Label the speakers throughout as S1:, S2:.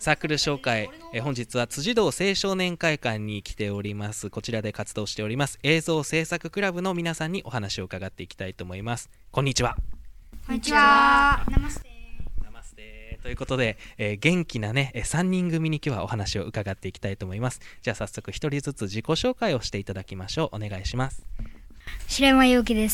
S1: サークル紹介、本日は辻堂青少年会館に来ております。こちらで活動しております映像制作クラブの皆さんにお話を伺っていきたいと思います。こんにちは。
S2: こんにちは。ナマステ。
S1: ナマステということで、元気なね3人組に今日はお話を伺っていきたいと思います。じゃあ早速一人ずつ自己紹介をしていただきましょう。お願いします。
S2: 白山祐希です。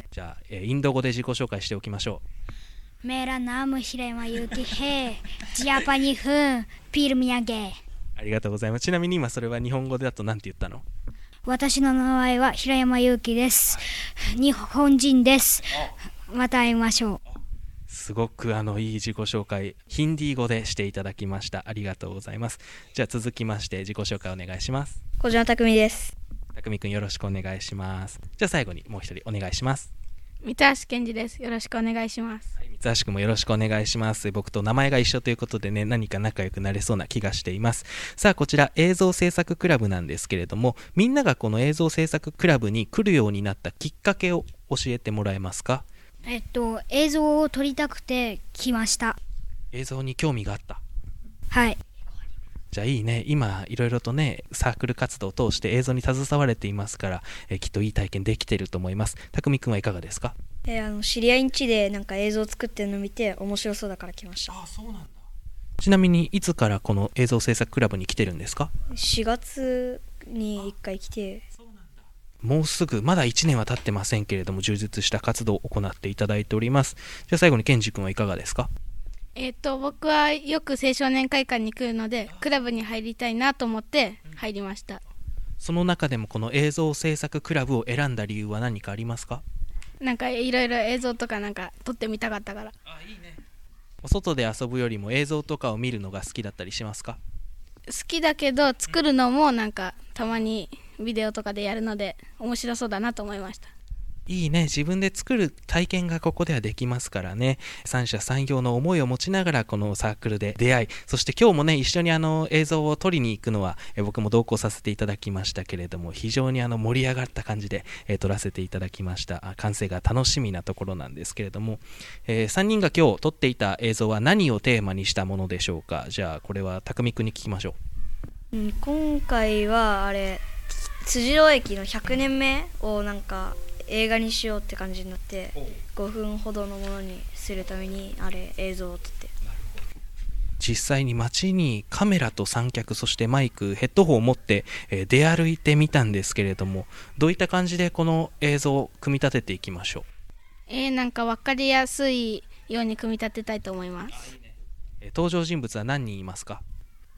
S1: じゃあ、インド語で自己紹介しておきましょ
S2: メラナム白山祐希へジャパニフンピルミヤゲ。
S1: う。ありがとうございます。ちなみに今それは日本語だと何て言ったの？
S2: 私の名前は白山祐希です。日本人です。また会いましょう。
S1: すごくいい自己紹介、ヒンディー語でしていただきました。ありがとうございます。じゃあ続きまして自己紹介お願いします。
S3: 小島匠です。
S1: 匠くんよろしくお願いします。じゃあ最後にもう一人お願いします。
S3: 三橋健二です。よろしくお願いします。
S1: はい、三橋くんもよろしくお願いします。僕と名前が一緒ということでね、何か仲良くなれそうな気がしています。さあこちら映像制作クラブなんですけれども、みんながこの映像制作クラブに来るようになったきっかけを教えてもらえますか？
S2: 映像を撮りたくて来ました。
S1: 映像に興味があった。
S2: はい。
S1: じゃあいいね。今いろいろとねサークル活動を通して映像に携われていますから、きっといい体験できていると思います。匠くんはいかがですか？
S3: 知り合いん家でなんか映像作ってるの見て面白そうだから来ました。
S1: あ、そうなんだ。ちなみにいつからこの映像制作クラブに来てるんですか
S3: ？4月に1回来て。
S1: もうすぐまだ1年は経ってませんけれども、充実した活動を行っていただいております。じゃあ最後にケンジ君はいかがですか？
S3: 僕はよく青少年会館に来るのでクラブに入りたいなと思って入りました。
S1: その中でもこの映像制作クラブを選んだ理由は何かありますか？
S3: なんかいろいろ映像とかなんか撮ってみたかったから。
S1: あ、いいね。お外で遊ぶよりも映像とかを見るのが好きだったりしますか？
S3: 好きだけど作るのもなんかたまにビデオとかでやるので面白そうだなと思いました。
S1: いいね。自分で作る体験がここではできますからね。三者三様の思いを持ちながらこのサークルで出会い、そして今日もね一緒に映像を撮りに行くのは僕も同行させていただきましたけれども、非常に盛り上がった感じで撮らせていただきました。完成が楽しみなところなんですけれども、3人が今日撮っていた映像は何をテーマにしたものでしょうか？じゃあこれは匠くんに聞きましょう。
S3: 今回は辻堂駅の100年目をなんか映画にしようって感じになって、5分ほどのものにするために映像を撮って。
S1: 実際に街にカメラと三脚、そしてマイク、ヘッドホンを持って出歩いてみたんですけれども、どういった感じでこの映像を組み立てていきましょう？
S3: なんか分かりやすいように組み立てたいと思います。
S1: 登場人物は何人いますか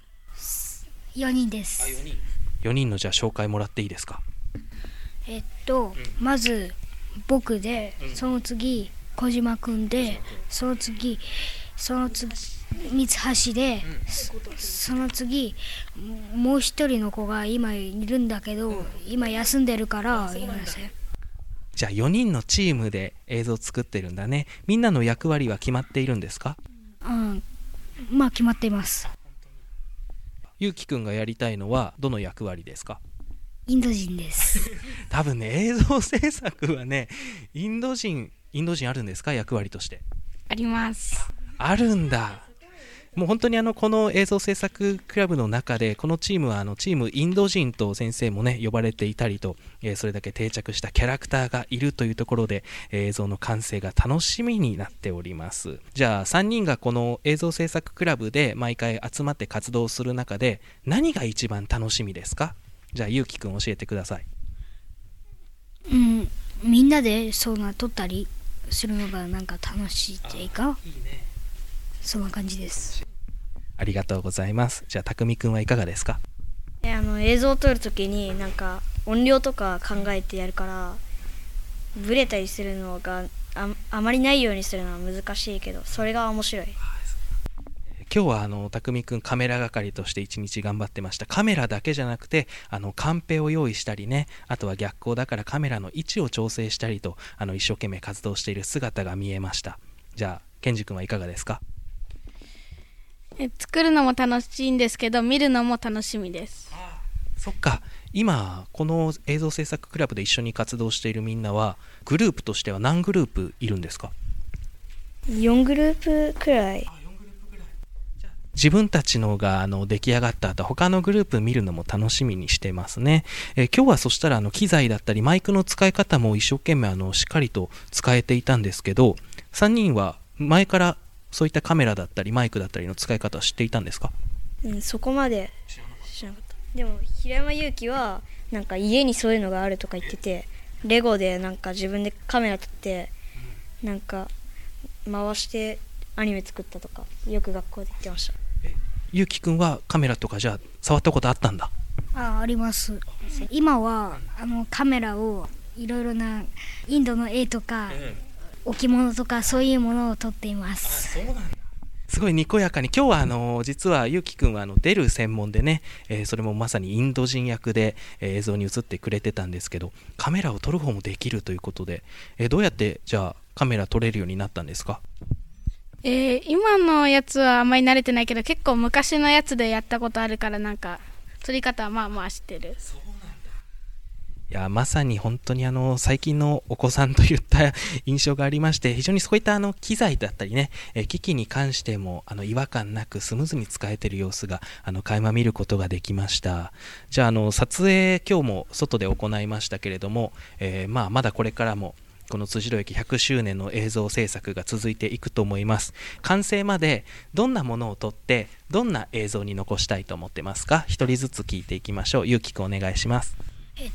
S2: 4人です。
S1: 4人のじゃあ紹介もらっていいですか？
S2: まず僕で、その次小島くんで、その次三橋で、その次もう一人の子が今いるんだけど、今休んでるからいません。
S1: じゃあ4人のチームで映像を作ってるんだね。みんなの役割は決まっているんですか？
S2: まあ決まっています。
S1: ゆうきくんがやりたいのはどの役割ですか？
S2: インド人です
S1: 多分ね映像制作はねインド人あるんですか？役割として
S3: あります。
S1: あるんだ。もう本当にこの映像制作クラブの中でこのチームはチームインド人と先生もね呼ばれていたりと、それだけ定着したキャラクターがいるというところで、映像の完成が楽しみになっております。じゃあ3人がこの映像制作クラブで毎回集まって活動する中で何が一番楽しみですか？じゃあゆうきくん教えてください。
S2: みんなで撮ったりするのがなんか楽しいっていうか、いいね、そんな感じです。
S1: ありがとうございます。じゃあ匠くんはいかがですか？
S3: 映像を撮るときになんか音量とか考えてやるからブレたりするのがあまりないようにするのは難しいけど、それが面白い。
S1: 今日は匠くんカメラ係として一日頑張ってました。カメラだけじゃなくてカンペを用意したりね、あとは逆光だからカメラの位置を調整したりと一生懸命活動している姿が見えました。じゃあケンジ君はいかがですか？
S3: 作るのも楽しいんですけど見るのも楽しみです。
S1: そっか。今この映像制作クラブで一緒に活動しているみんなはグループとしては何グループいるんですか？
S3: 4グループくらい。
S1: 自分たちのが出来上がった後、他のグループ見るのも楽しみにしてますね。今日はそしたら機材だったりマイクの使い方も一生懸命しっかりと使えていたんですけど、3人は前からそういったカメラだったりマイクだったりの使い方を知っていたんですか？
S3: そこまで知らなかった。でも平山祐希はなんか家にそういうのがあるとか言ってて、レゴでなんか自分でカメラ撮ってなんか回してアニメ作ったとかよく学校で言ってました。
S1: ゆうきくんはカメラとかじゃあ触ったことあったんだ？
S2: あります。今はカメラをいろいろなインドの絵とか、置物とかそういうものを撮っています。
S1: そうなんだ。すごいにこやかに。今日は実はゆうきくんは出る専門でね、それもまさにインド人役で、映像に映ってくれてたんですけど、カメラを撮る方もできるということで、どうやってじゃあカメラ撮れるようになったんですか？
S4: 今のやつはあんまり慣れてないけど、結構昔のやつでやったことあるから、なんか撮り方はまあまあ知ってる。
S1: そうなんだ。いや、まさに本当に最近のお子さんといった印象がありまして、非常にそういった機材だったりね、機器に関しても違和感なくスムーズに使えている様子が垣間見ることができました。じゃあ撮影今日も外で行いましたけれども、まだこれからもこの辻堂駅100周年の映像制作が続いていくと思います。完成までどんなものを撮ってどんな映像に残したいと思ってますか？一人ずつ聞いていきましょう。ゆうきくんお願いします。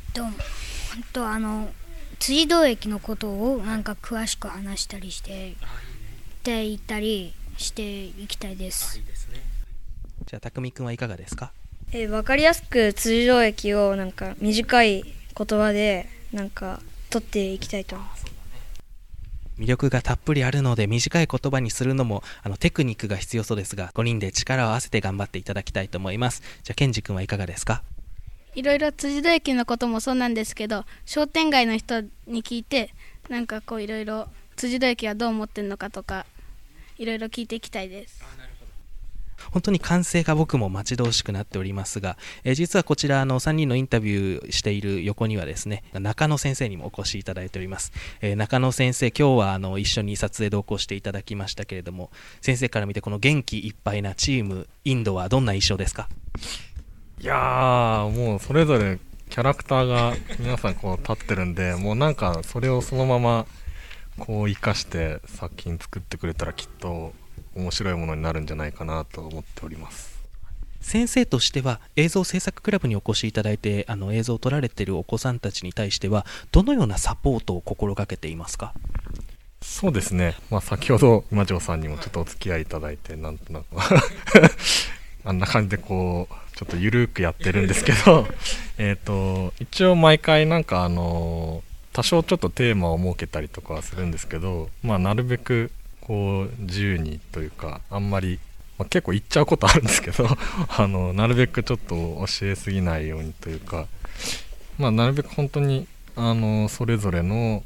S2: 辻堂駅のことをなんか詳しく話したりしていったりしていきたいです。
S1: じゃあたくみくんはいかがですか？
S3: 分かりやすく辻堂駅をなんか短い言葉でなんか撮っていきたいと思います。
S1: 魅力がたっぷりあるので短い言葉にするのもテクニックが必要そうですが、5人で力を合わせて頑張っていただきたいと思います。じゃあケンジ君はいかがですか？
S4: いろいろ辻堂駅のこともそうなんですけど、商店街の人に聞いて、なんかこういろいろ辻堂駅はどう思ってるのかとかいろいろ聞いていきたいです。
S1: 本当に完成が僕も待ち遠しくなっておりますが、実はこちら3人のインタビューしている横にはですね、中野先生にもお越しいただいております。中野先生、今日は一緒に撮影同行していただきましたけれども、先生から見てこの元気いっぱいなチームインドはどんな印象ですか？
S5: いやー、もうそれぞれキャラクターが皆さんこう立ってるんで、もうなんかそれをそのままこう生かして作品作ってくれたらきっと面白いものになるんじゃないかなと思っております。
S1: 先生としては映像制作クラブにお越しいただいて映像を撮られているお子さんたちに対してはどのようなサポートを心がけていますか？
S5: そうですね、先ほど今城さんにもちょっとお付き合いいただいてなんとなくあんな感じでこうちょっとゆるくやってるんですけど一応毎回なんか多少ちょっとテーマを設けたりとかはするんですけど、なるべくこう自由にというか、あんまり、結構言っちゃうことあるんですけどなるべくちょっと教えすぎないようにというか、なるべく本当にそれぞれの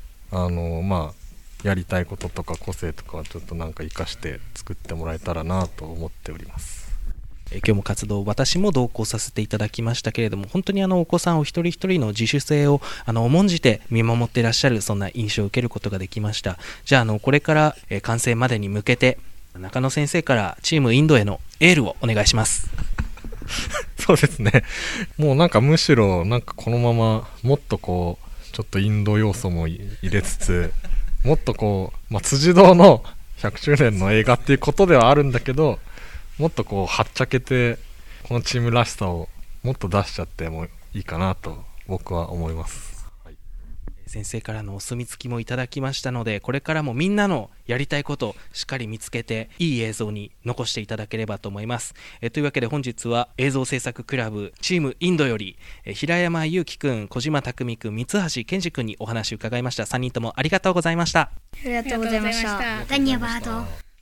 S5: やりたいこととか個性とかはちょっとなんか生かして作ってもらえたらなと思っております。
S1: 今日も活動私も同行させていただきましたけれども、本当にお子さんお一人一人の自主性を重んじて見守っていらっしゃる、そんな印象を受けることができました。じゃあこれから完成までに向けて中野先生からチームインドへのエールをお願いします。
S5: そうですね、もうなんかむしろなんかこのままもっとこうちょっとインド要素も入れつつ、もっとこう、辻堂の100周年の映画っていうことではあるんだけど、もっとこうはっちゃけてこのチームらしさをもっと出しちゃってもいいかなと僕は思います。
S1: 先生からのお墨付きもいただきましたので、これからもみんなのやりたいことをしっかり見つけていい映像に残していただければと思います。というわけで本日は映像制作クラブチームインドより平山祐希くん、小島匠くん、三橋健二くんにお話を伺いました。3人ともありがとうございました。
S3: ありがとうございました。
S2: ダニヤバード。